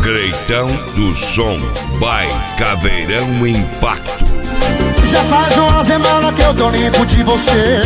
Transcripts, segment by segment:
Cleitão do Som by Caveirão Impacto. Já faz uma semana que eu tô limpo de você.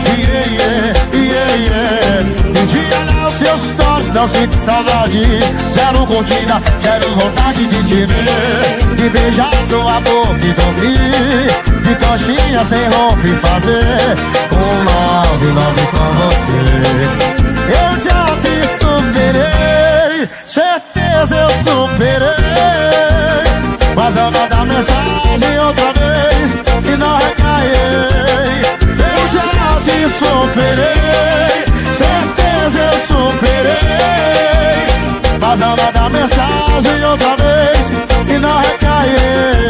Um dia lá os seus stories, não sinto saudade. Zero curtida, zero vontade de te ver, de beijar sua boca e dormir, de coxinha sem roupa e fazer um love com você. Eu já te superei, certeza eu superei, mas eu vou dar mensagem outra vez, se não recair. Eu já te superei, certeza eu superei, mas eu vou dar mensagem outra vez, se não recair.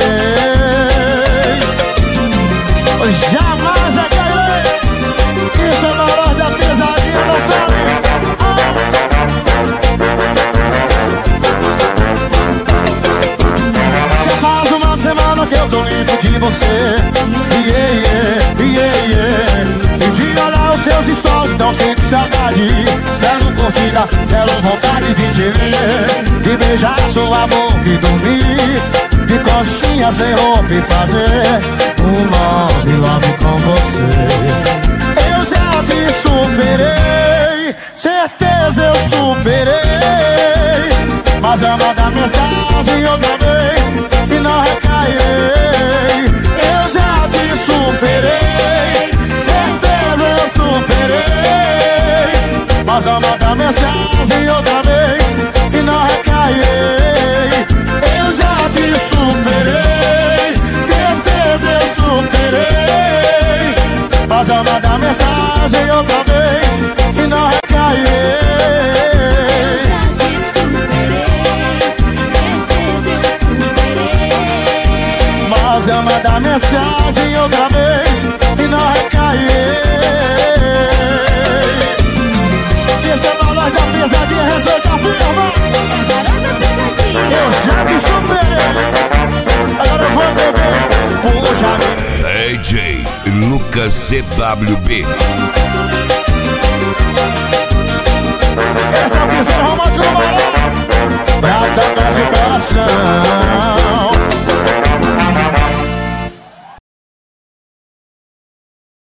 Jamais recairei. Isso é valor da pesadinha da sua. Que eu tô limpo de você. E de olhar os seus stories, não sinto saudade. Zero curtida, zero vontade de te ver, de beijar sua boca e dormir, de coxinha sem roupa e fazer um love com você. Eu já te superei, certeza eu superei, mas eu vou dar mensagem outra vez, se não recair. Eu já te superei, certeza eu superei, mas eu vou dar mensagem outra vez, se não recair. Eu já te superei, certeza eu superei, mas eu vou dar mensagem outra vez, se não recair. Eu mandar mensagem outra vez, se não recair. Esse é o valor da pesadinha, receita firma. Eu já te superei, agora eu vou beber o Jamil. DJ Lucas CWB. Esse é o piseiro romântico do balão, pra tocar seu coração.